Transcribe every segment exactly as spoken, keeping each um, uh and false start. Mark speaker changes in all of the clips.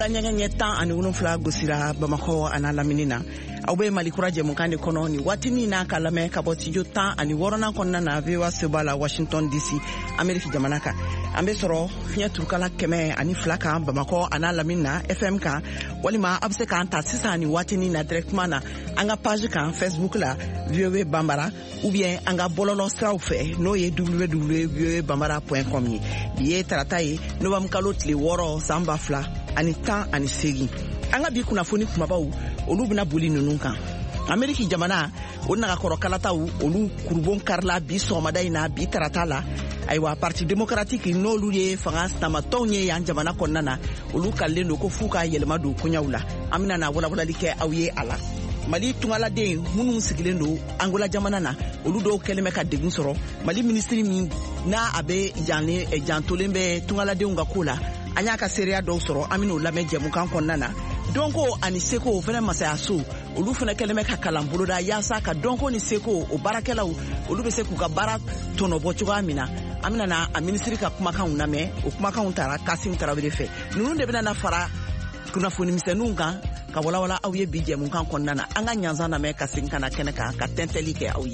Speaker 1: Nyanya tan ani wolonfila gosira Bamako ana laminina awbe malikura jemukande kono ni watini na kalame kabotijo tan ani worona konna na V O A Sebala Washington D C America jamanaka ambe soro finya turkala keme ani flaka Bamako ana lamina F M ka walima abse kan ta sisa ni watini na directement na anga page kan Facebook la V O A Bambara ou bien anga bololo strawfe no ye w w w point v o a bambara point com ni biye taratai no bam kalotli woro samba fla ani tan ani segi anga bi kuna foni kuma bawo olu bina boli nunun kan Ameriki jamana onna ka koro kalata olu kurbon karla bi somada ina bi tarata la aywa parti démocratique no luye France na matonye ya jamana konnana olu kalle no ko fuka yelma do kunyawla amina na wala wala like awye ala Mali tungala de munu sigilendo Angola jamana na olu do keleme ka degun soro Mali ministry mi na abe jane e jantolembe tungala de nga kula anya ka seria do soro amino lame jemu kan konnana donko ani seko fene masaya so olu fene keleme ka kalambulo da yasa ka donko ni seko o barakela olu be seku ka bara tono bochuga amina amina na a ministry ka kuma kan uname o kuma kan untara Kasim Tarawele fe nunu de bena na fara kuna foni misenunga ka wala wala awye bije mun kan konnana anga nyanza na me Kasim kana keneka ka tenteli ke awye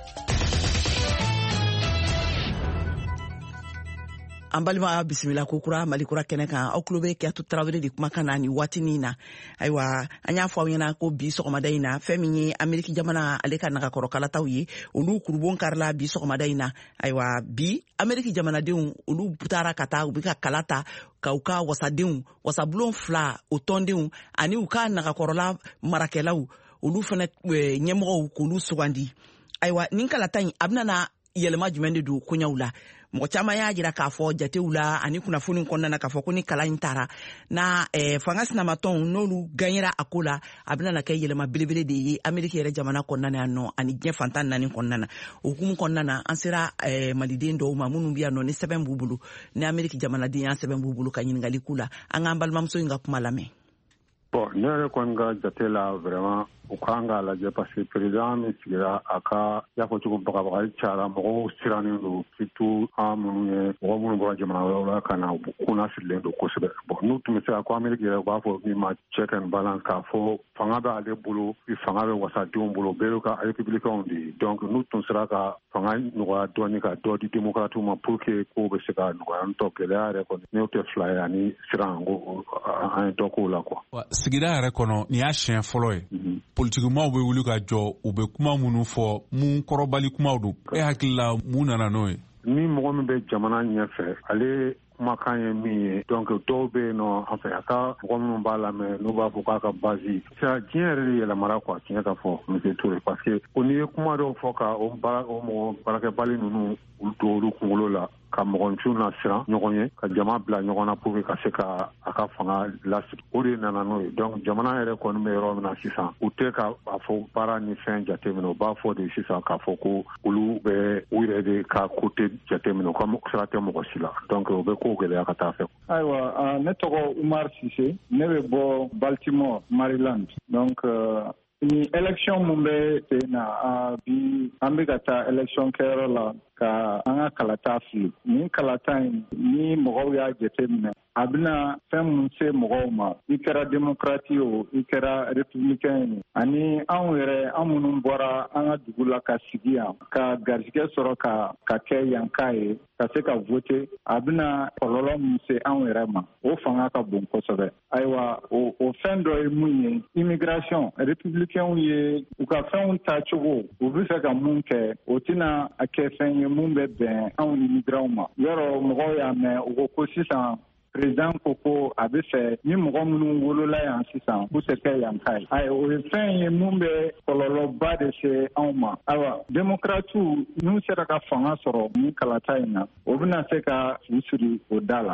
Speaker 1: ambalima bismillah kokura malikura keneka oklobe ke atu Tarawele di kuma kana ni watini na aywa anya fo wena ko bi so komada ina feminye Ameriki jamana aleka na ka korokala tawye olu kurbon karla bi so komada ina aywa bi Ameriki jamana de olu butara kata ubika kalata kauka wasadeun wasablon fla otondeun ani uka na ka korola marakelaw olu fana nyemo ko lu sugandi aywa ninkala tan abna na yelma jumende du kunyawla mo chama ya jira ka fo jateula ani kuna funi konna na ka fo kuni kala intara na eh, fangas na maton nolu ganyira akola abna na kay yelema bilibili de America yere jamana konna na no ani je fantan nani konna na hukumu konna na ansira eh, malide ndo mamunu biya no ni seben bubulu ni America jamana di ya seben bubulu kanyin ngali kula anga mbal mamso inga kumalame
Speaker 2: bon nere konga jatela vraiment ukanga la je parce que président mi sigira aka ya ko tugo baka baka chara mo sirani ndo fitu amune wo mo bo jamana wala kana kuna sile ndo kosebe bon nous tu me sais quoi Amerique ya ba fo mi ma check and balance ka fo fanga ba ale bulu i fanga be wasa dum bulu be ka républicain ndi donc nous tu sera ka fanga no wa doni ka do di démocrate mo pour que ko be se ka no an to ke la re ko ne te fly ani sirango an to ko la quoi
Speaker 3: sigira re kono ni a chien foloy politiquement we wuli ka jo ube kuma munu fo mun korobali kuma du e hakilla munana noy
Speaker 2: ni mo mo be jamana nyefe ale kuma kanye mi donc dobe no en fait aka ko mo bala me no ba ko ka bazi ça tiere la mara quoi tiene ka fo monsieur Touré parce que on est kuma do foka on ba o mo baraka bali nunu do ru kungolo la ka mo na sira nyogonye ka jama bla nyogona pour ka se ka aka fanga la ori nana no donc jamana ere ko no me ro na sisa ute ka afo para ni fin jatemino ba fo de sisa ka fo ko ulu be uire de ka côté jatemino comme sera temo ko sila donc be ko gele aka ta fe
Speaker 4: aywa ne togo Umar Cissé ne be bo Baltimore Maryland donc uh, ni election mumbe na bi ambigata election kerala ka anga kalata fi ni kalata ni mogo ya jetemna abna fem se mogo ma ikera demokrati o ikera republicain ani anwere amunun bora anga dugula ka sigia ka garjike soro ka ka ke yankai ka se ka voter abna kololo se anwere ma o fanga ka bon ko sobe aywa o o fendo e munye immigration republicain ye u ka fen ta chugo u bi se ka munke o tina akefen mumbe ben an immigrant ma yoro mo ya me o ko sisan président koko abe fe ni mo munu wolo la yan sisan pour se faire yan kai ay o fen mumbe kololo ba de se an ma awa demokratu nu sera ka fanga soro ni kalata ina o bina se ka usuri o dala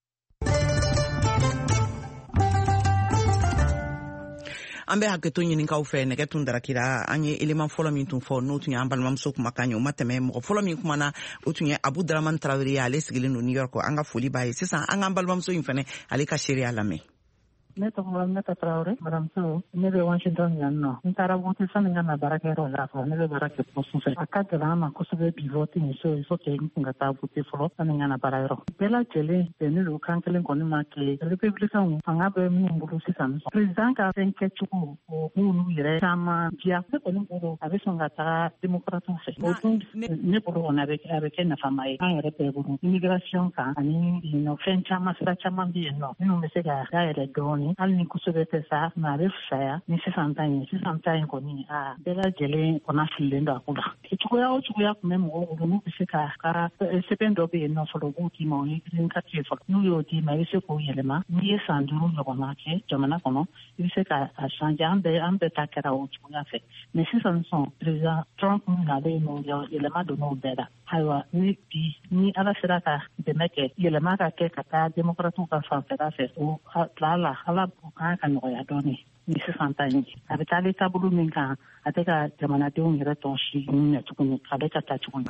Speaker 1: ambe haketo nyini ka ufe ne ketun darakira anye eleman folo min tun fo no tunya ambal mamso kuma kanyo mateme mo folo min kuma na otunya Abu Draman Traoré ale sigile no New York anga foli baye sisa anga ambal mamso infane ale ka sheri alame
Speaker 5: ne tɔgɔ Meta Traoré madamuso ne bɛ Washington yan nɔ n taara vote sani n ka na baarakɛyɔrɔ la fɔlɔ ne bɛ baara kɛ poste fɛ a ka gɛlɛn an ma kosɛbɛ bi vote nin so il faut que n kun ka taa vote fɔlɔ sani n ka na baarayɔrɔ bɛɛ lajɛlen bɛnnen don kan kelen kɔni ma kɛ républicain fanga bɛ min bolo sisan président ka fɛn kɛcogo o b'olu yɛrɛ caman diya ne kɔni bolo a bɛ sɔn ka taga démocrates fɛ o dun ne bolo kɔni a bɛ a bɛ kɛ nafama ye an yɛrɛ bɛɛ bolo immigration kan ani fɛn caman sira caman bɛ yen nɔ minnu bɛ se ka dayɛlɛ dɔɔnin hali ni kosɛbɛ tɛ sa mɛ a bɛ fisaya ni sisan ta in sisan ta in kɔni a bɛɛ lajɛlen kɔnɔ fililen don a ko la cogoya o cogoya tun bɛ mɔgɔw bolo n'u bɛ se ka ka sɛbɛn dɔ bɛ yen nɔ fɔlɔ u b'o d'i ma o ye green card ye fɔlɔ n'u y'o d'i ma i bɛ se k'o yɛlɛma n'i ye san duuru ɲɔgɔnna kɛ jamana kɔnɔ i bɛ se ka a changer an bɛɛ an bɛɛ ta kɛra o cogoya fɛ mɛ sisan sɔn président Trump nalen n'o yɛlɛma donn'o bɛɛ la ayiwa ni bi ni ala sera ka dɛmɛ kɛ yɛlɛma ka kɛ ka taa démocrates ka fanfɛla fɛ o ala ala kan ka nɔgɔya dɔɔnin ni sisan ta in a bɛ taa ale taabolo min kan a tɛ ka jamanadenw yɛrɛ tɔn si minɛ tuguni a bɛ ka taa tuguni.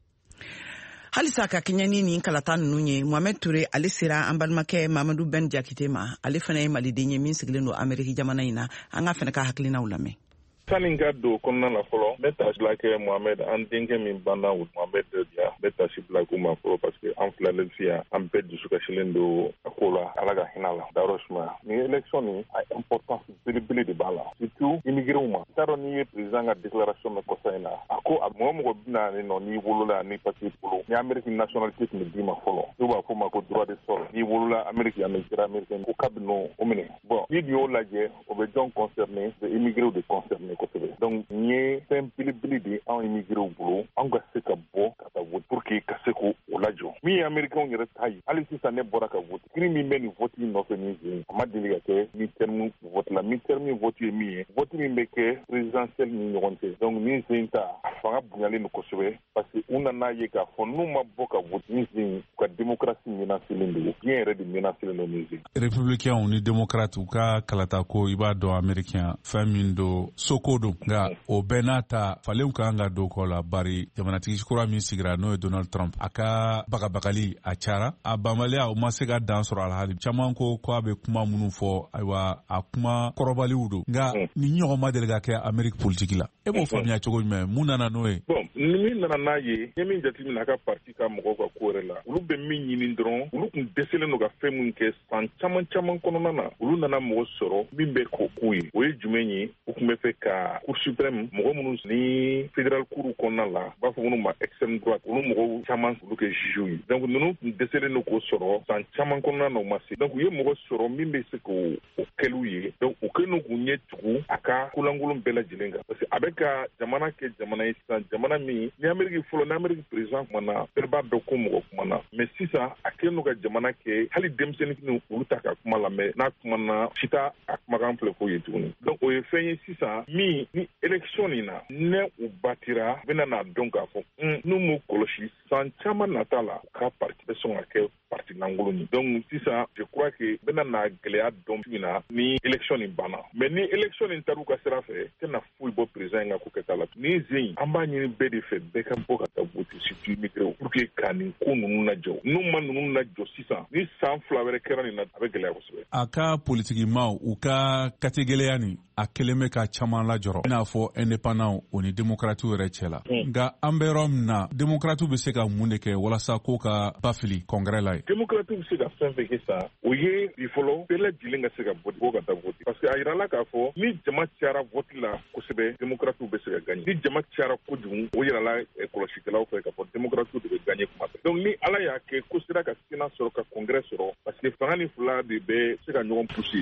Speaker 1: halisa ka kɛɲɛni ni kalata ninnu ye Mohamed Ture ale sera an balimakɛ Mamadu Ben Jakite ma ale fana ye maliden ye min sigilen don Ameriki jamana in na an ka fana ka hakilinaw lamɛn.
Speaker 6: Sani ka don kɔnɔna la fɔlɔ n bɛ taasi bila kɛ Mohamed an denkɛ min banna o Mohamed Dia n bɛ taasi bila k'u ma fɔlɔ parce que an filalen fi yan an bɛɛ dusukasilen don a ko la ala ka hinɛ la dayɔrɔ sumaya nin élection nin a importance belebele de b'a la surtout immigrés ma n t'a dɔn n'i ye président ka déclaration mɛn kɔsa in na a ko a mɔgɔ mɔgɔ bɛna nin nɔ n'i wolola ni papier bolo ni Amérique nationalité tun bɛ d'i ma fɔlɔ n'u b'a fɔ o ma ko droit de sol n'i wolola Amérique yan kɛra américain ko k'a bɛ n'o minɛ bon n'i dun y'o lajɛ o bɛ jɔn concerné o bɛ immigrés de concerné kosɛbɛ donc n ye fɛn belebele de anw immigrés bolo an ka se ka bɔ ka taa vote pour que ka se k'o lajɔ min ye américains yɛrɛ ta ye hali sisan ne bɔra ka vote kiri min bɛ nin vote nɔfɛ nin sen a ma deli ka kɛ mi-terme vote la mi-terme vote ye min ye vote min bɛ kɛ présidentielle ni ɲɔgɔn cɛ donc nin sen ta a fanga bonyalen don kosɛbɛ parce que u nana ye k'a fɔ n'u ma bɔ ka vote nin sen u ka démocratie menacelen don diɲɛ yɛrɛ de menacelen don nin sen.
Speaker 3: républicains ni démocrates u ka kalata ko i b'a dɔn américain fɛn min don soko don nka o bɛɛ n'a ta falenw kan ka don kɔ la bari jamanatigi kura min sigira n'o ye Donald Trump a ka bagabagali a cara a banbaliya o ma se ka dan sɔrɔ alhali caman ko ko a bɛ kuma minnu fɔ ayiwa a kuma kɔrɔbaliw don nka ni ɲɔgɔn ma deli ka kɛ Amérique politique la e b'o faamuya cogo jumɛn mun nana n'o ye.
Speaker 6: bon ni min nana n'a ye n ye min jateminɛ a ka parti ka mɔgɔw ka ko yɛrɛ la olu bɛ min ɲini dɔrɔn olu tun dɛsɛlen don ka fɛn min kɛ san caman caman kɔnɔna na olu nana mɔgɔ sɔrɔ min bɛ k'o k'u ye o ye jumɛn ye u tun bɛ fɛ ka Cour suprême mɔgɔ minnu ni fédéral cour kɔnɔna la b'a fɔ minnu ma extrême droite olu mɔgɔw caman olu kɛ juges ye donc ninnu tun dɛsɛlen don k'o sɔrɔ san caman kɔnɔna na o ma se donc u ye mɔgɔ sɔrɔ min bɛ se k'o kɛliw ye donc u kɛlen don k'u ɲɛ tugu a ka kolankolon bɛɛ lajɛlen kan parce que a bɛ ka jamana kɛ jamana ye sisan jamana min ni Amérique fɔlɔ ni Amérique président kumana bɛɛ b'a dɔn ko mɔgɔ kumana mais sisan a kɛlen don ka jamana kɛ hali denmisɛnnin olu ta ka kuma lamɛn n'a kumana si t'a a kumakan filɛ f'o ye tuguni donc o ye fɛn ye sisan min ni élection nin na ne u batira u bɛna n'a dɔn k'a fɔ n'u m'u kɔlɔsi san caman nata la u ka parti bɛ sɔn ka kɛ parti lankolon ye donc sisan je crois que bɛna n'a gɛlɛya dɔn min na ni élection nin banna mais ni élection nin taara u ka sira fɛ tɛna foyi bɔ président in ka ko kɛta la ni zen an b'a ɲini bɛɛ de fɛ bɛɛ ka bɔ ka taa vote surtout immigrés pour que ka nin ko ninnu lajɔ n'u ma ninnu lajɔ sisan ni san fila wɛrɛ kɛra nin na a bɛ gɛlɛya kosɛbɛ.
Speaker 3: a ka politiki maaw u ka kati gɛlɛya nin a kelen bɛ ka caman lajɔrɔ i n'a fɔ indépendant o ni démocrates yɛrɛ cɛ la nka an bɛ yɔrɔ min na démocrates bɛ se ka mun de kɛ walasa ko ka bafili congrès la ye.
Speaker 6: démocrates bɛ se ka fɛn fɛn kɛ sa o ye bi fɔlɔ bɛɛ lajɛlen ka se ka bɔ ka taa vote parce que a yirala k'a fɔ ni jama cayara vote la kosɛbɛ démocrates bɛ se ka gagner ni jama cayara kojugu o yirala kɔlɔsikɛlaw fɛ k'a fɔ démocrates de bɛ gagner kuma bɛɛ donc ni ala y'a kɛ ko sera ka sénat sɔrɔ ka congrès sɔrɔ parce que fanga ni fila de bɛ se ka ɲɔgɔn pousser.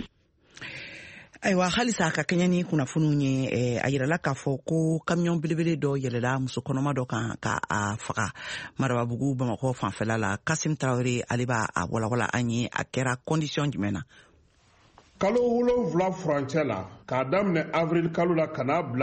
Speaker 1: ayiwa halisa ka kɛɲɛ ni kunnafoniw ye eh, a yirala k'a fɔ ko kamiyon belebele dɔ yɛlɛla muso kɔnɔma dɔ kan ka a faga Marababugu Bamakɔ fanfɛla la Kasim Traoré ale b'a a walawala an ye a kɛra condition jumɛn na.
Speaker 7: kalo wolonwula furancɛ la k'a daminɛ avril kalo la ka n'a bila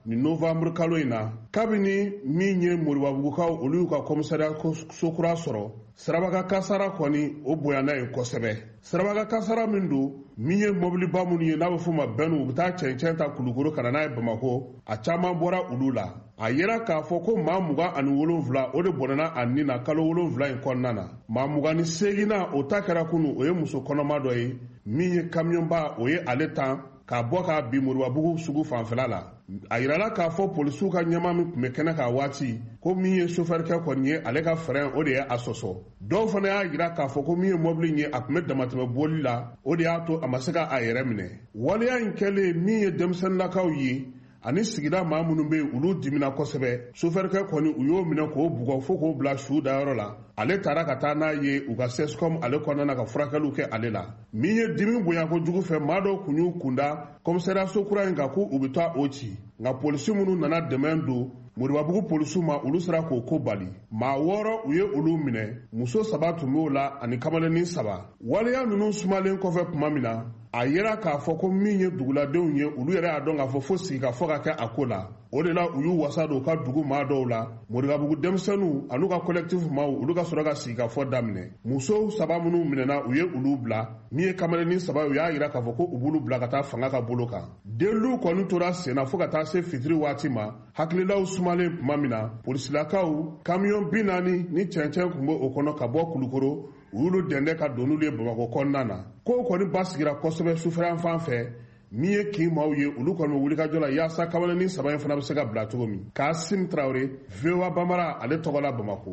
Speaker 7: ni novembre kalo in na kabini min ye Moribabugukaw olu y'u ka komisariya sokura sɔrɔ Sirabaga kasara kɔni o bonyana ye kosɛbɛ. Sirabaga kasara min don min ye mobiliba minnu ye n'a bɛ fɔ ma bɛnnu u bɛ taa cɛncɛn ta Kulukoro ka na n'a ye Bamako a caman bɔra olu la. A yera k'a fɔ ko maa mugan ani wolonwula o de bɔnɛna a nin na kalo wolonwula in kɔnɔna na. Maa mugan ni seeginna o ta kɛra kunu o ye muso kɔnɔma dɔ ye min ye kamiyɔnba o ye ale tan k'a bɔ k'a bin Moribabugu sugu fanfɛla la. A yirala k'a fɔ polisiw ka ɲɛmaa min tun bɛ kɛnɛ k'a waati ko min ye sofɛrikɛ kɔni ye ale ka frein o de ye a sɔsɔ. Dɔw fana y'a yira k'a fɔ ko min ye mobili in ye a tun bɛ damatɛmɛ boli la o de y'a to a ma se k'a yɛrɛ minɛ. Waleya in kɛlen min ye denmisɛnninlakaw ye ani sigida maa minnu bɛ yen olu dimina kosɛbɛ. Sofɛrikɛ kɔni u y'o minɛ k'o bugɔ fo k'o bila su dayɔrɔ la. Ale taara ka taa n'a ye u ka sescom ale kɔnɔna ka furakɛliw kɛ ale la. Min ye dimi bonya kojugu fɛ maa dɔw kun y'u kunda komisariyaso kura in kan k'u bɛ taa o ci. Nka polisi minnu nana dɛmɛ don Moribabugu polisiw ma olu sera k'o ko bali. Maa wɔɔrɔ u ye olu minɛ muso saba tun b'o la ani kamalennin saba. Waleya ninnu sumalen kɔfɛ tuma min na a yera k'a fɔ ko min ye duguladenw ye olu yɛrɛ y'a dɔn k'a fɔ fo sigikafɔ ka kɛ a ko la. O de la u y'u wasa don u ka dugu maa dɔw la Moribabugu denmisɛnninw an'u ka collectif maaw olu ka sɔrɔ ka sigikafɔ daminɛ. Musow saba minnu minɛna u ye olu bila min ye kamalennin saba u y'a yira k'a fɔ ko u b'olu bila ka taa fanga ka bolo kan. Denluw kɔni tora senna fo ka taa se fitiri waati ma hakililaw sumalen tuma min na polisilakaw kamiyɔn bi naani ni cɛncɛn tun bɛ o kɔnɔ ka bɔ Kulukoro u y'olu dɛndɛ ka don n'olu ye Bamako kɔnɔna na. Kow kɔni basigira kosɛbɛ sufɛyan fan fɛ min ye kin maaw ye olu kɔni bɛ wulikajɔ la yaasa kamalennin saba in fana bɛ se ka bila cogo min. Kasim Traoré V O A Bambara ale tɔgɔ la Bamako.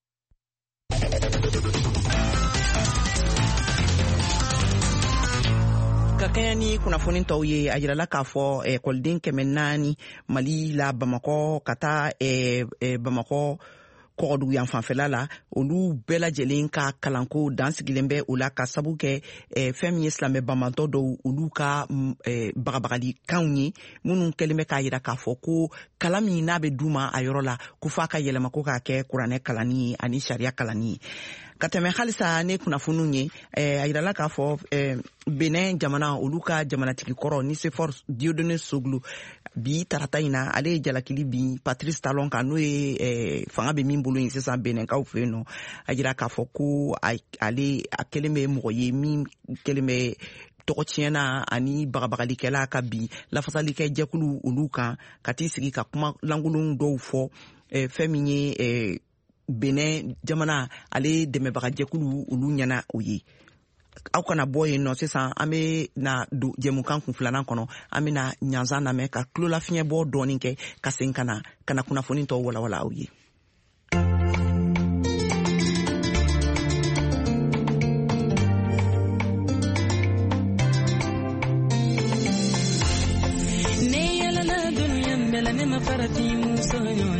Speaker 1: Ka kɛɲɛ ni kunnafoni tɔw ye a yirala k'a fɔ ekɔliden kɛmɛ naani Mali la Bamakɔ ka taa Bamakɔ kɔgɔdugu yan fanfɛla la olu bɛɛ lajɛlen ka kalanko dan sigilen bɛ o la ka sabu kɛ fɛn min ye silamɛ banbatɔ dɔw olu ka bagabagalikanw ye minnu kɛlen bɛ k'a yira k'a fɔ ko kalan min n'a bɛ d'u ma a yɔrɔ la ko f'a ka yɛlɛma ko k'a kɛ kuranɛ kalanni ye ani sariya kalanni ye. Ka tɛmɛ halisa ne kunnafoniw ye a yirala k'a fɔ Benin jamana olu ka jamanatigi kɔrɔ Nicéphore Dieudonné Soglo bi tarata in na ale ye jalakili bi Patrice Talon kan n'o ye fanga bɛ min bolo yen sisan Beninkaw fɛ yen nɔ a yira k'a fɔ ko ale a kɛlen bɛ mɔgɔ ye min kɛlen bɛ tɔgɔ tiɲɛna ani bagabagalikɛla ka bi lafasalikɛ jɛkulu olu kan ka t'i sigi ka kuma lankolon dɔw fɔ fɛn min ye Benin jamana ale dɛmɛbaga jɛkulu olu ɲɛna o ye. Aw kana bɔ yen nɔ sisan an bɛ na don jɛmukan kun filanan kɔnɔ an bɛ na ɲanzan lamɛn ka tulola fiɲɛ bɔ dɔɔnin kɛ ka segin ka na ka na kunnafoni tɔw walawala aw ye.
Speaker 8: Ne yalala dunya mbele ne mafarati musonyo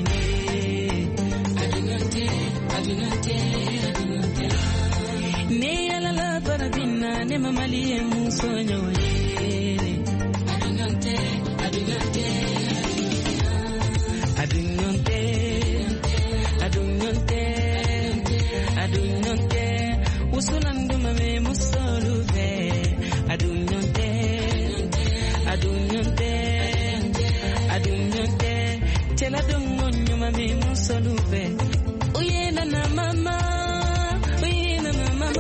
Speaker 8: ne yalala barabina ne mamali musonyo adunante adunante adunante adunante adunante usulandu mame musoluve adunante adunante adunante tela dungonyo mame musoluve oye na na mama oye na na mama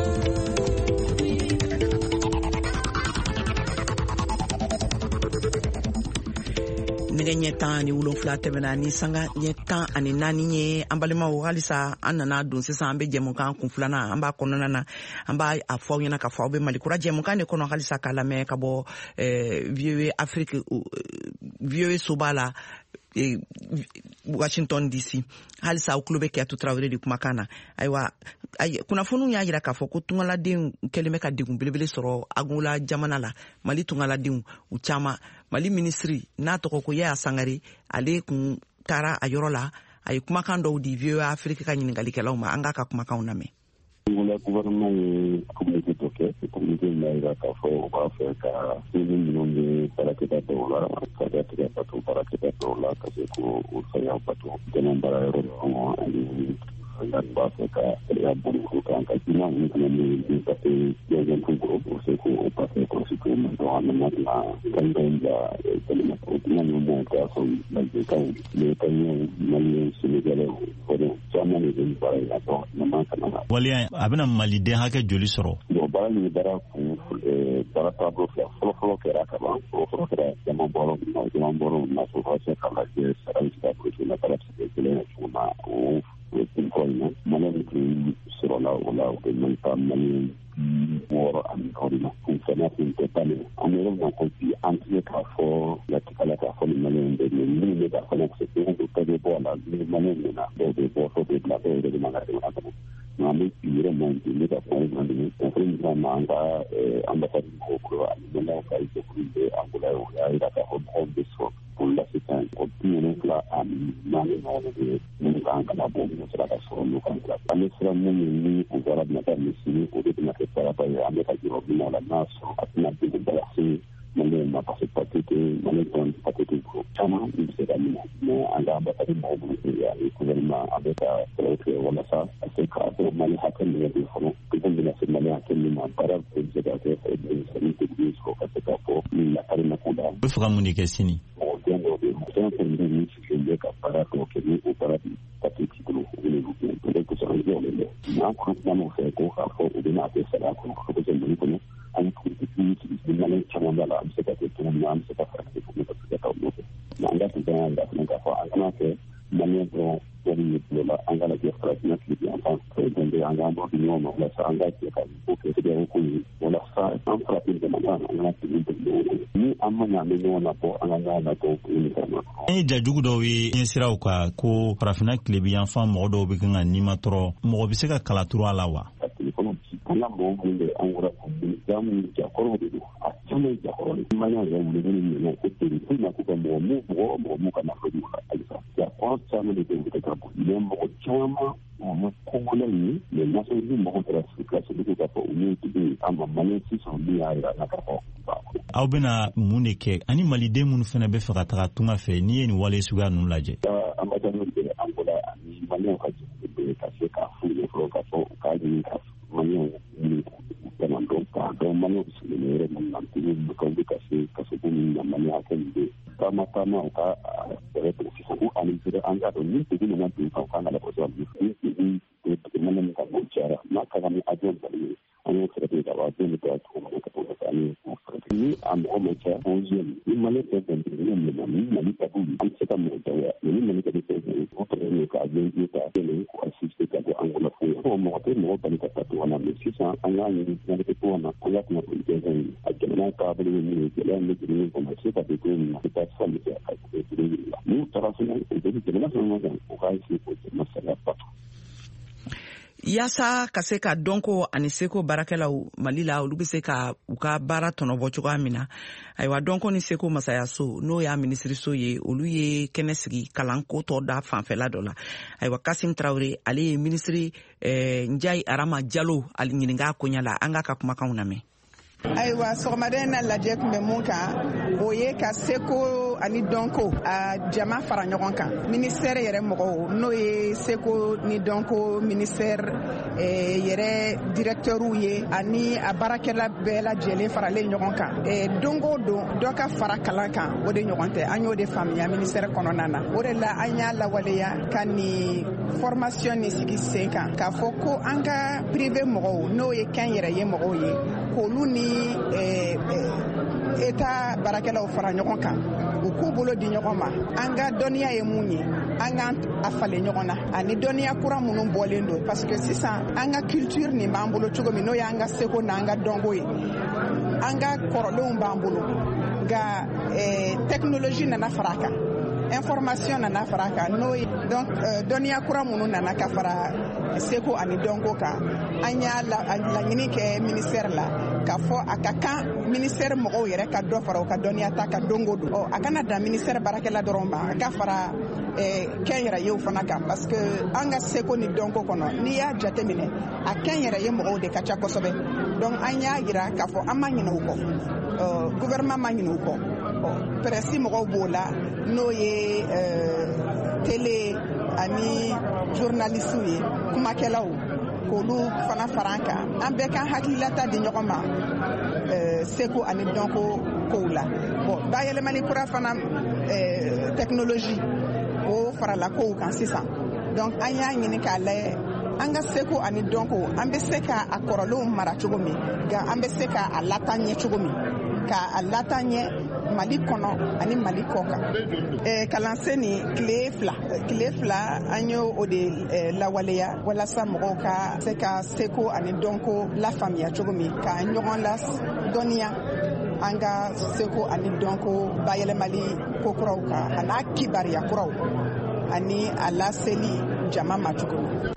Speaker 1: nɛgɛ ɲɛ tan ni wolonfila tɛmɛna ni sanga ɲɛ tan ani naani ye an balimaw halisa an nana don sisan an bɛ jɛmukan kun filanan an b'a kɔnɔna na an b'a a fɔ aw ɲɛna k'a fɔ aw bɛ malikura jɛmukan de kɔnɔ halisa k'a lamɛn ka bɔ V O A Afrique V O A so b'a la Washington D C halisa aw tulo bɛ Kiyatu Traoré de kumakan na ayiwa kunnafoniw y'a yira k'a fɔ ko tungaladenw kɛlen bɛ ka degun belebele sɔrɔ Angola jamana la Mali tungaladenw u caman Mali ministre n'a tɔgɔ ko Yaya Sangare ale kun taara a yɔrɔ la a ye kumakan dɔw di V O A Afrique ka ɲiningalikɛlaw ma an k'a ka kumakanw lamɛn.
Speaker 9: Angola gouvernement ye communiqué dɔ kɛ communiqué in b'a yira k'a fɔ u b'a fɛ ka seli minnu bɛ baarakɛda dɔw la sariya tigɛ bato baarakɛda dɔw la ka se k'o sariya bato dɛmɛ baara yɔrɔ dɔrɔn ani Nga b'a fɛ ka gɛlɛya boli o kan ka diinɛ ninnu fana ni ni papier deuxième tour pour se k'o papier constitué ma do an ma na kan den da kan ma ko na no mo ka so na de kan le kan ne mali Senegal ko do sama ne den ba ya to na ma kana
Speaker 10: wali abina mali den hake joli soro
Speaker 9: do ba ni dara ku dara ta bro flo flo ke ra ka ba flo ke ra jama boro na jama boro na so ha se kala ke sara sta ko na kala se ke le na o tin ko na mana ni soro la wala ko man ta mali moro an korina kun sana kun tepane amero na ko ti antie ka fo la tikala ka fo ni mane de ni ni da fana se ko ko de bo la ni mane ni na do de bo fo de la de de manga de na na mi pire mon ni da fo ni ni ko ni na manga amba ta ko ko ni na ka i ko de angula ya ira ka ho ho de so kun la se tan ko ti ni la am na ni no de ni ka ka na bo ni sera ka so no kan la ani sera ni ni ko gara na ta ni si ko de na para para Amerika Jirobina la naso atina bidu balasi mane na pasipatite mane ton patite ko chama insera mina me anga batari mobu ya gouvernement Amerika prote wala sa aseka to mane hakan ne de fono ko bila se mane hakan ni ma para ko je da ke e de sanite bis ko ka ko la karina kuda
Speaker 10: be fuka munike sini
Speaker 9: o tengo de mo tengo de ni se je ka para ko ke ni ko para patite ko ni ko ko ko sa ngi ole na ko na mo fe ko ka ko de na te sala ko ko de ni ko an ko de ni ni mane chama la am se ka te to na am se ka fa ko ko ka ka mo na anga te na da na ka fa ana ke mane to ni la anga la ke fra na ki an fa ko de anga mo ni no la sa anga ke ka ko ke de ko ni wala sa an fra te de na na ki ni amma na me no na po anga na to ni ka ma
Speaker 10: ni jajugu do wi insira ka ko farafina klebi yan fa mo do bi kan ni matro mo bi se ka kala turu ala wa
Speaker 9: ana mo ngule angura ko jamu ja ko do a chama ja ko ni manya ya mu ni ni ko te ni na ko mo mo mo mo mo kana ko di alisa ya ko chama de de ka ko ni mo ko chama mo ko ngula ni le na so ni mo ko tra ka so de ka ko ni ti amma mane si so ni ya ira na ka ko
Speaker 10: aw bena munike ani malide mun fana be faka taka tunga fe ni ni wale suga nun laje
Speaker 9: amma da mun de angola ni mane ka ji de ka se ka fu ni fro ka so ka ni ka mane ni kana ndo ka do mane su ni re mun nan ti ni ko de ka se ka so ni na mane ka ni kama kama ka re to si ko ani sire anga do ni ti ni na ti ka kana la ko so ni ni ni mane ka mo chara na ka ni ajon ba ni ani sire de wa de ni ka ko ka to ka ni ni am o me cha o je ni mane te te ni ni ni ni ta ku am se ka mo ta ya ni ni ka te ni ko to ni ka je ni ta ni ko asiste ka do angola fu o mo te mo ba ni ka ta to na me si sa anga ni ni te to na anga ko ni te ni a je na ka ba ni ni ke la ni ni ko ma se ka te ni ta sa ni ka te ni ni ta ra ni te ni te na so mo ko ka si ko te masala pa
Speaker 1: yasa ka se ka dɔnko ani seko baarakɛlaw mali la olu be se ka u ka baara tɔnɔbɔ cogoya min na ayiwa dɔnko ni seko masayaso n'o y'a minisiriso ye olu ye kɛnɛ sigi kalanko tɔ da fanfɛla dɔ la ayiwa kasim tarawele ale ye minisiri eh, njai arama jalo ali ɲininga koɲa la an ka ka kumakanw lamɛn
Speaker 11: ayiwa sɔgɔmaden na lajɛ kun bɛ mun kan o ye ka seko ani dɔnko a jama fara ɲɔgɔn kan ministère yɛrɛ mɔgɔw n'o ye seko ni dɔnko ministère eh, yɛrɛ directeurw ye ani a baarakɛla bɛɛ lajɛlen faralen ɲɔgɔn kan eh, don o don dɔ ka fara kalan kan o de ɲɔgɔn tɛ an y'o de faamuya ministère kɔnɔna na o de la an y'a lawaleya ka ni formation ni sigi sen kan k'a fɔ ko an ka privé mɔgɔw n'o ye kɛn yɛrɛ ye mɔgɔw ye k'olu ni eh, eh, eta baarakɛlaw fara ɲɔgɔn kan u k'u bolo di ɲɔgɔn ma an ka dɔnniya ye mun ye an k'an a falen ɲɔgɔn na ani dɔnniya kura minnu bɔlen don parce que sisan an ka culture nin b'an bolo cogo min n'o y'an ka seko n'an ka dɔnko ye an ka kɔrɔlenw b'an bolo nka eh, technologie nana fara a kan information nana fara a kan n'o ye donc euh, dɔnniya kura minnu nana ka fara seko ani dɔnko kan an y'a laɲini kɛ ministère la k'a fɔ a ka kan ministère mɔgɔw yɛrɛ ka dɔ fara u ka dɔnniya ta ka don o don ɔ a kana dan ministère baarakɛla dɔrɔn ma a ka fara kɛn yɛrɛ yew fana kan parce que an ka seko ni dɔnko kɔnɔ n'i y'a jateminɛ a kɛn yɛrɛ ye mɔgɔw de ka ca kosɛbɛ donc an y'a yira k'a fɔ an ma ɲinɛ u kɔ gouvernement ma ɲinɛ u kɔ ɔ presse mɔgɔw b'o la n'o ye télé ani journaliste ye kumakɛlaw k'olu fana fara an kan an bɛɛ kan hakililata di ɲɔgɔn ma seko ani dɔnko kow la bon bayɛlɛmani kura fana technologie o farala kow kan sisan donc an y'a ɲini k'a lajɛ an ka seko ani dɔnko an bɛ se ka a kɔrɔlenw mara cogo min nka an bɛ se ka a lataa ɲɛ cogo min ka a lataa ɲɛ Mali kɔnɔ ani Mali kɔ kan kalansen ni tile fila tile fila an y'o o de lawaleya walasa mɔgɔw ka se ka seko ani dɔnko lafaamuya cogo min ka ɲɔgɔn la dɔnniya an ka seko ani dɔnko bayɛlɛmali ko kuraw kan a n'a kibariya kuraw ani a laseli jama ma cogo min.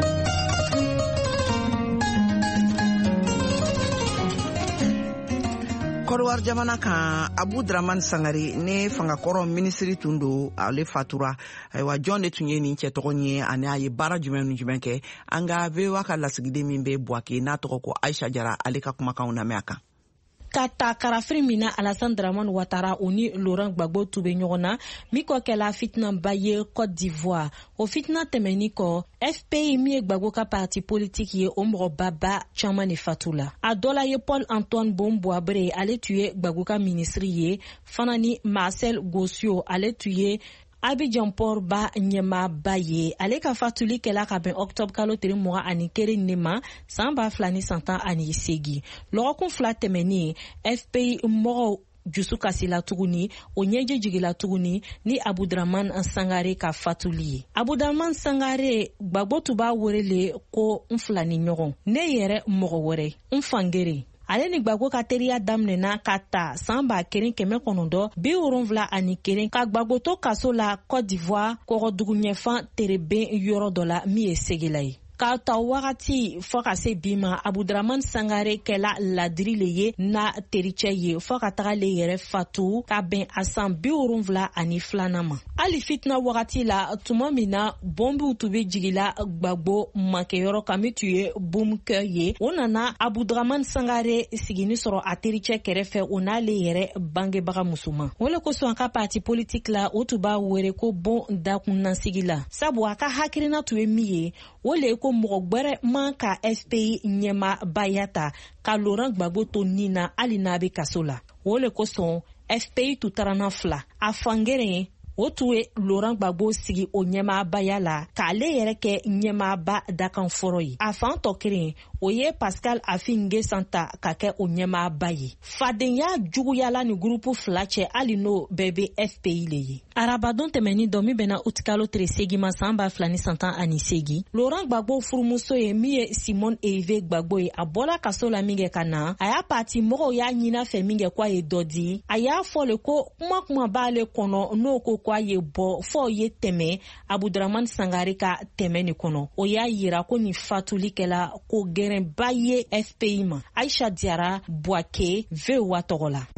Speaker 1: Korowar jamana kan Abu Draman Sangare ne fangakɔrɔ minisiri tun don ale fatura ayiwa jɔn de tun ye nin cɛ tɔgɔ ye ani a ye baara jumɛn ni jumɛn kɛ an ka V O A ka lasigiden min bɛ Buwake n'a tɔgɔ ko Aisha Jara ale ka kumakanw lamɛn a kan.
Speaker 12: Ka ta karafiri min na Alassane Dramane Ouattara o ni Laurent Gbagbo tun bɛ ɲɔgɔn na min kɔ kɛla fitinaba ye Côte d'Ivoire o fitina tɛmɛni kɔ F P I min ye Gbagbo ka parti politique ye o mɔgɔbaba caman de fatu la a dɔ la ye Paul Antoine Bonboabre ale tun ye Gbagbo ka ministre ye fana ni Marcel Gossio ale tun ye Abidjan Port ba ɲɛmaaba ye ale ka fatuli kɛla ka bɛn octobre kalo tile mugan ani kelen ne ma san ba fila ni san tan ani segi lɔgɔkun fila tɛmɛni F P I mɔgɔw jusu kasila tuguni o ɲɛjɛ jigila tuguni ni Abu Draman Sangare ka fatuli ye Abu Draman Sangare Gbagbo tun b'a wele ko n fila ni ɲɔgɔn ne yɛrɛ mɔgɔ wɛrɛ n fangere ale ni Gbagbo ka teriya daminɛna ka ta san ba kelen kɛmɛ kɔnɔntɔn bi wolonwula ani kelen ka Gbagbo to kaso la Côte d'Ivoire kɔgɔdugu ɲɛfan tereben yɔrɔ dɔ la min ye segela ye k'a ta wagati fɔ ka se bi ma Abu Draman Sangare kɛla ladiri le ye na tericɛ ye fɔ ka taga le yɛrɛ fatu ka bɛn a san bi wolonwula ani filanan ma hali fitina wagati la tuma min na bɔnbiw tun bɛ jigila Gbagbo makɛyɔrɔ kan min tun ye Boumkeur ye o nana Abu Draman Sangare sigini sɔrɔ a tericɛ kɛrɛfɛ o n'ale yɛrɛ bangebaga musoman o le kosɔn a ka parti politique la o tun b'a wele ko bon dakunnansigi la sabu a ka hakilina tun ye min ye o le ko mɔgɔ gbɛrɛ man ka F P I ɲɛmaabaya ta ka Laurent Gbagbo to nin na hali n'a bɛ kaso la o le kosɔn F P I tun taara fila a fangeren o tun ye Laurent Gbagbo sigi o ɲɛmaabaya la k'ale yɛrɛ kɛ ɲɛmaaba dakan fɔlɔ ye a fan tɔ kelen o ye Pascal Affinge Santa ka kɛ o ɲɛmaaba ye fadenya juguyala ni gurupu fila cɛ hali n'o bɛɛ bɛ F P I le ye arabadon tɛmɛni dɔ min bɛna utikalo tere segi ma san ba fila ni san tan ani segi Laurent Gbagbo furumuso ye min ye Simone Eve Gbagbo ye a bɔla kaso la min kɛ ka na a y'a parti mɔgɔw y'a ɲina fɛ min kɛ k'a ye dɔ di a y'a fɔ le ko kuma kuma b'ale kɔnɔ n'o ko k'a ye bɔ fɔ ye tɛmɛ Abu Draman Sangare ka tɛmɛ ni kɔnɔ o y'a yira ko ni fatuli kɛla ko gɛrɛnba ye F P I ma Aisha Diara Buwake V O A tɔgɔ la.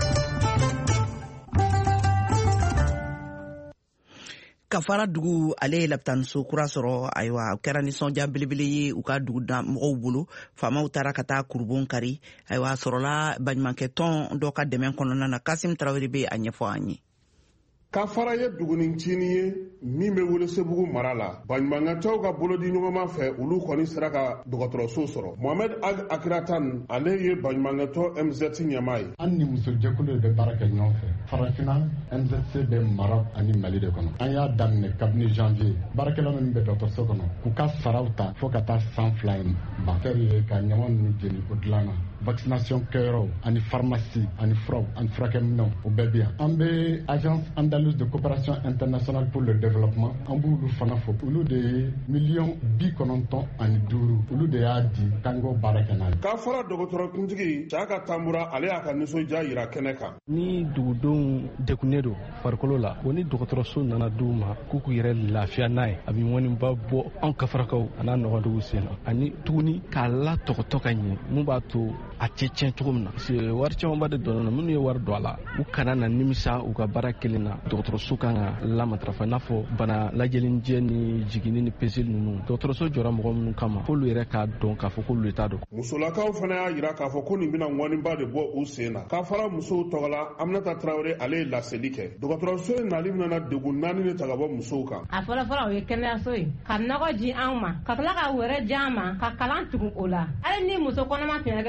Speaker 1: Kafara dugu ale ye lapitaniso kura sɔrɔ ayiwa o kɛra nisɔndiya belebele ye u ka dugu da mɔgɔw bolo faamaw taara ka taa kurubon kari ayiwa a sɔrɔla baɲumankɛ tɔn dɔ ka dɛmɛ kɔnɔna na Kasim Tarawele bɛ a ɲɛfɔ an ye.
Speaker 7: Kafara ye dugunicinin ye min bɛ Welesebugu mara la baɲumankɛtɔw ka bolodi ɲɔgɔnma fɛ olu kɔni sera ka dɔgɔtɔrɔso sɔrɔ Mohamed Ag Akiratan ale ye baɲumankɛtɔ M Z ɲɛmaa ye
Speaker 13: an ni musojɛkulu de bɛ baara kɛ ɲɔgɔn fɛ farafinna M Z C bɛ Maroc ani Mali de kɔnɔ an y'a daminɛ kabini janvier baarakɛla minnu bɛ dɔgɔtɔrɔso kɔnɔ k'u ka saraw ta fo ka taa san fila in ban ye ka ɲama ninnu jeni o dilan na vaccination kɛyɔrɔw ani pharmacie ani furaw ani furakɛminɛw o bɛɛ bɛ yan an bɛ agence andalouse de coopération internationale pour le développement an b'olu fana fɔ olu de ye miliyɔn bi kɔnɔntɔn ani duuru olu de y'a di kanko baara kɛ n'a ye.
Speaker 7: K'a fɔra dɔgɔtɔrɔkuntigi Saka Tambura ale y'a ka nisɔndiya yira kɛnɛ kan.
Speaker 14: Ni dugudenw degunnen don farikolo la o ni dɔgɔtɔrɔso nana d'u ma k'u k'u yɛrɛ lafiya n'a ye a bɛ ŋɔniba bɔ anw kafarakaw a n'a nɔgɔdugu sen na ani tuguni k'a la tɔgɔtɔ ka ɲɛ mun b'a to a tɛ tiɲɛ cogo min na parce que wari camanba de dɔnna minnu ye wari don a la u kana na nimisa u ka baara kelen na dɔgɔtɔrɔso kan ka lamatarafa i n'a fɔ bana lajɛlenjɛ ni jiginni ni peseli ninnu dɔgɔtɔrɔso jɔra mɔgɔ minnu kama f'olu yɛrɛ k'a dɔn k'a fɔ k'olu t'a dɔn.
Speaker 7: Musolakaw fana y'a yira k'a fɔ ko nin bɛna ŋɔniba de bɔ u sen na k'a fara musow tɔgɔ la Aminata Tarawele ale ye laseli kɛ dɔgɔtɔrɔso in nali bɛna degun naani de ta ka bɔ musow kan.
Speaker 15: A fɔlɔfɔlɔ o ye kɛnɛyaso ye ka nɔgɔ di anw ma ka tila ka wɛrɛ di an ma ka kalan tugu o la hali ni muso kɔnɔma tun kɛ du kɔnɔ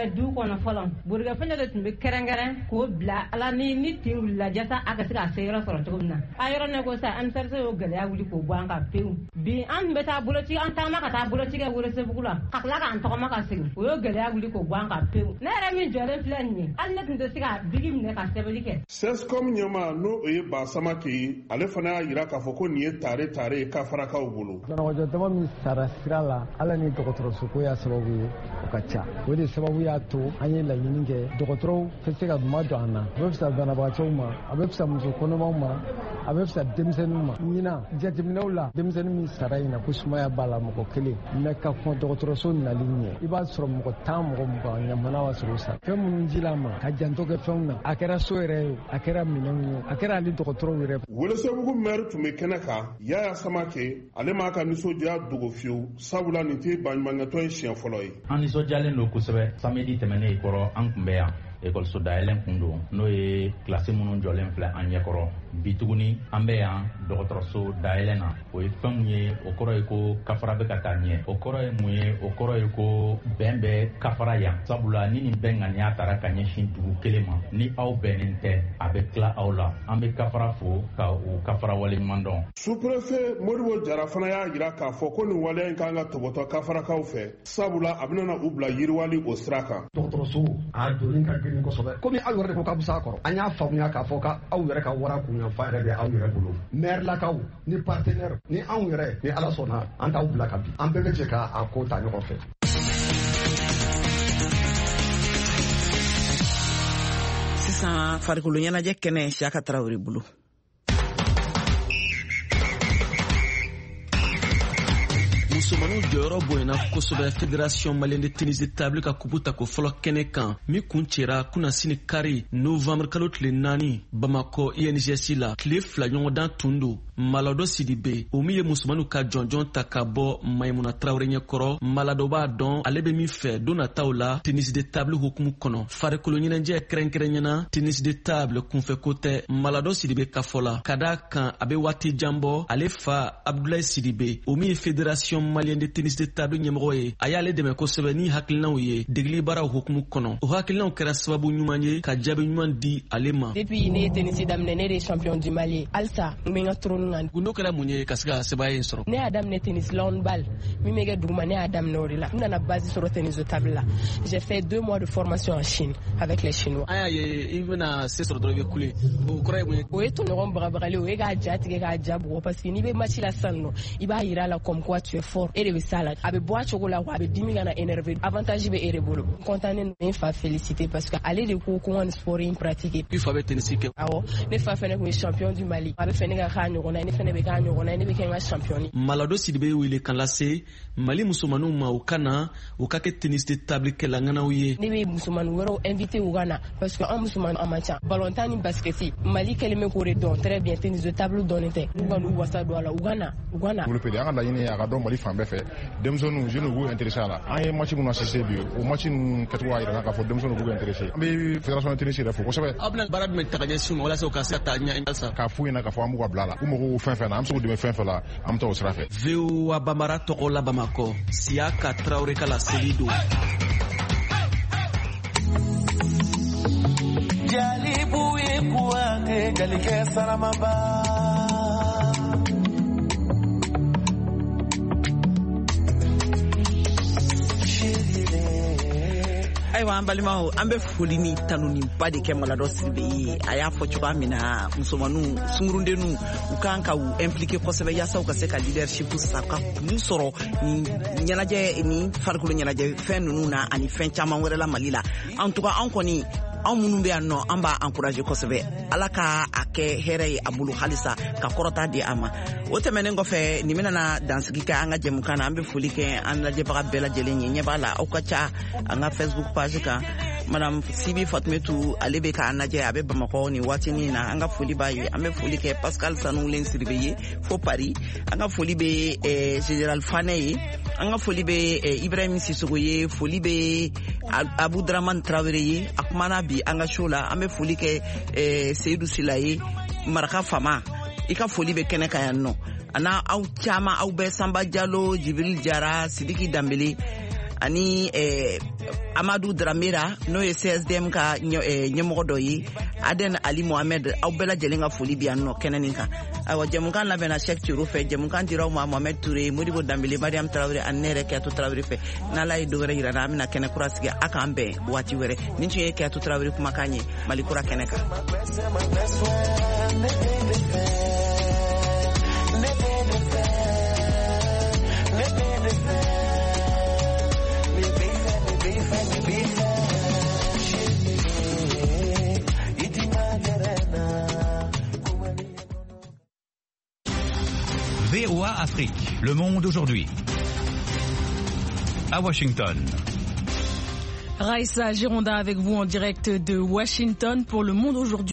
Speaker 15: kɔnɔ fɔlɔ burugafɛn dɔ de tun bɛ kɛrɛnkɛrɛn k'o bila ala ni ni tin wulila jasa a ka se ka se yɔrɔ sɔrɔ cogo min na a yɔrɔ ne ko sa an sɛriso y'o gɛlɛya wuli k'o bɔ an kan pewu bi an bɛ taa boloci an taama ka taa boloci kɛ Welesebugu la ka tila k'an tɔgɔma ka segin o y'o gɛlɛya wuli k'o bɔ an kan pewu ne yɛrɛ min jɔlen filɛ nin ye hali ne tun tɛ se ka bigi minɛ ka sɛbɛnni kɛ.
Speaker 7: sescom ɲɛma n'o o ye Basamake ye ale fana y'a jira k'a fɔ ko nin ye tare tare ye ka farakaw bolo.
Speaker 16: Banabagatɔ dama min sara sira la ala ni dɔgɔtɔrɔsoko y'a sababu ye o ka ca o de sababu y'a to an ye laɲini kɛ dɔgɔtɔrɔw tɛ se ka duma don an na a bɛ fisa banabagatɔw ma a bɛ fisa muso kɔnɔmaw ma a bɛ fisa denmisɛnninw ma ɲinan jateminɛw la denmisɛnnin min sara in na ko sumaya b'a la mɔgɔ kelen mɛ ka kɔn dɔgɔtɔrɔso nali ɲɛ i b'a sɔrɔ mɔgɔ tan mɔgɔ mugan ɲamana b'a sɔrɔ sa fɛn minnu jila a ma ka janto kɛ fɛnw na a kɛra so yɛrɛ ye a kɛra minɛnw ye a kɛra ale dɔgɔtɔrɔw yɛrɛ.
Speaker 7: Welesebugu maire tun bɛ kɛnɛ kan Yaya Samake ale m'a ka nisɔndiya dogo fiyewu sabula nin tɛ baɲumankɛtɔn ye siɲɛ fɔlɔ ye.
Speaker 17: An nisɔndiyalen don kosɛbɛ samedi tɛmɛnen kɔrɔ an tun bɛ yan ekɔliso dayɛlɛn kun don n'o ye kilasi minnu jɔlen filɛ an ɲɛkɔrɔ bi tuguni an bɛ yan dɔgɔtɔrɔso dayɛlɛn na o ye fɛn mun ye o kɔrɔ ye ko kafara bɛ ka taa ɲɛ o kɔrɔ ye mun ye o kɔrɔ ye ko bɛn bɛ kafara yan sabula ni nin bɛn ŋaniya taara ka ɲɛsin dugu kelen ma ni aw bɛnnen tɛ a bɛ tila aw la an bɛ kafara fo ka o kafara waleɲuman dɔn.
Speaker 7: Sous-préfet Modibo Jara fana y'a jira k'a fɔ ko nin waleya in kan ka tɔbɔtɔ kafarakaw fɛ sabula a bɛna u bila yiriwali o sira kan.
Speaker 18: Dɔgɔtɔrɔso a donni ka girin kosɛbɛ komi aw yɛrɛ de ko k'a bɛ s'a kɔrɔ an y'a faamuya k'a fɔ k'aw yɛrɛ ka wara kunyanfan yɛrɛ de aw yɛrɛ bolo maire lakaw ni partenaire ni anw yɛrɛ ni ala sɔnna an t'aw bila ka bi an bɛɛ bɛ jɛ k'a ko ta ɲɔgɔn fɛ.
Speaker 1: Sisan farikolo ɲɛnajɛ kɛnɛ Siyaka Tarawele bolo.
Speaker 19: Musomanu jɔyɔrɔ bonyana kosɛbɛ Fédération Malienne de Tennis de Table ka kupu ta ko fɔlɔ kɛnɛ kan min kun cɛra kunasini kari novembre kalo tile naani Bamako I N G S la tile fila ɲɔgɔndan tun don Malado Sidibe o min ye musomanu ka jɔnjɔn ta ka bɔ Maimuna Traoré ɲɛkɔrɔ Malado b'a dɔn ale bɛ min fɛ don nataw la tennis de table hukumu kɔnɔ farikolo ɲɛnajɛ kɛrɛnkɛrɛnyana tennis de table kunfɛ ko tɛ Malado Sidibe ka fɔ la ka d'a kan a bɛ waati jan bɔ ale fa Abdoulaye Sidibe o min ye Fédération Malienne de Tennis de Table ɲɛmɔgɔ ye a y'ale dɛmɛ kosɛbɛ ni hakilinaw ye degeli baaraw hukumu kɔnɔ o hakilinaw kɛra sababu ɲuman ye ka jaabi ɲuman di ale ma.
Speaker 20: Depuis ne ye tennis daminɛ ne de ye champion du Mali halisa n bɛ n ka trône kan.
Speaker 19: N'o kɛra mun ye ka se ka sɛbɛya in sɔrɔ.
Speaker 20: Ne y'a daminɛ tennis lawn ball min bɛ kɛ duguma ne y'a daminɛ o de la n nana base sɔrɔ tennis de table la j'ai fait deux mois de formation en Chine avec les Chinois.
Speaker 19: An y'a ye i bɛna se sɔrɔ dɔrɔn i bɛ kule o kɔrɔ ye mun ye.
Speaker 20: O ye tɔɲɔgɔn bagabagali o ye k'a ja tigɛ k'a ja bugɔ parce que n'i bɛ match la sisan nɔ i b'a yira la comme quoi tu es fort e de bɛ s'a la a bɛ bɔ a cogo la wa a bɛ dimi ka na énervé avantage bɛ e de bolo content ne n fa félicité parce que ale de ko ko n ka sport in pratiquer.
Speaker 19: I fa bɛ tennis kɛ.
Speaker 20: Awɔ ne fa fɛnɛ tun ye champion du Mali a bɛ fɛ ne ka k'a ɲɔgɔn na ne fɛnɛ bɛ k'a ɲɔgɔn na ne bɛ kɛ n ka champion.
Speaker 19: Malado Sidibe wele kan lase Mali musomaninw ma u ka na u ka kɛ tennis de table kɛlaŋanaw ye.
Speaker 20: Ne bɛ musomanin wɛrɛw invité u ka na parce que an musomanin a man ca ballontan ni basket Mali kɛlen bɛ k'o de dɔn très bien tennis de table dɔnnen tɛ u ka n'u wasa don a la u ka na u ka na.
Speaker 21: An ka laɲini ye a ka dɔn Mali fan bɛɛ fɛ denmisɛnninw jeunes b'u intéressé a la an ye match minnu assisté bi o match ninnu kɛcogo y'a jira k'a fɔ denmisɛnninw b'u intéressé an bɛ fédération de tennis yɛrɛ fo kosɛbɛ.
Speaker 19: Aw bɛna baara jumɛn ta ka ɲɛsin u ma walasa u ka se ka taa ɲɛ halisa.
Speaker 21: K'a f'u ɲɛna k'a fɔ an b'u ka bila la u mago fɛn fɛn na an bɛ se k'u dɛmɛ fɛn fɛn la an bɛ taa o sira fɛ.
Speaker 19: V O A Bambara tɔgɔ la Bamakɔ Siyaka Traoré ka laseli don.
Speaker 22: Jalibu ye kuwake jalike saramaba.
Speaker 1: Ayiwa an balimaw an bɛ foli ni tanu ni ba de kɛ Malado Sidibe ye a y'a fɔ cogoya min na musomaninw sungurundenninw u kan ka u impliquer kosɛbɛ yaasa u ka se ka leadership sa ka kun sɔrɔ ni ɲɛnajɛ ni farikolo ɲɛnajɛ fɛn ninnu na ani fɛn caman wɛrɛ la Mali la en tout cas an kɔni anw minnu bɛ yan nɔ an b'a encourager kosɛbɛ ala ka a kɛ hɛrɛ ye a bolo halisa ka kɔrɔta di a ma o tɛmɛnen kɔfɛ nin bɛna dansigi kɛ an ka jɛmukan na an bɛ foli kɛ an lajɛbaga bɛɛ lajɛlen ye ɲɛ b'a la aw ka ca an ka Facebook page kan Madame Sibi Fatumetu ale bɛ k'an lajɛ a bɛ Bamakɔ ni waatinin na an ka foli b'a ye an bɛ foli kɛ Pascal Sanulen Sidibe ye fo Paris an ka foli bɛ Général Fane ye an ka foli bɛ Ibrahim Sissogo ye foli bɛ Abu Draman Traoré ye a kumana bi an ka show la an bɛ foli kɛ Seydou Sila ye Maraka Fama i ka foli bɛ kɛnɛ kan yan nɔ ana aw caman aw bɛ Samba Diallo Jibril Jara Sidiki Dambele ani eh, Amadou Dramera no ye C S D M ka ɲɛmɔgɔ dɔ ye Aden Ali Mohamed aw bɛɛ lajɛlen ka foli bi yan nɔ kɛnɛ nin kan ayiwa jɛmukan labɛnna Cheikh Thioro fɛ jɛmukan diraw ma Mohamed Touré Modibo Dambele Mariam Traoré ani ne yɛrɛ Kɛyatu Traoré fɛ n'Ala ye dɔ wɛrɛ yira na an bɛna kɛnɛ kura sigi a k'an bɛn waati wɛrɛ nin tun ye Kɛyatu Traoré kumakan ye Mali kura kɛnɛ kan.
Speaker 2: V O A Afrique, Le Monde aujourd'hui. À Washington.
Speaker 4: Raïssa Gironda avec vous en direct de Washington pour Le Monde aujourd'hui.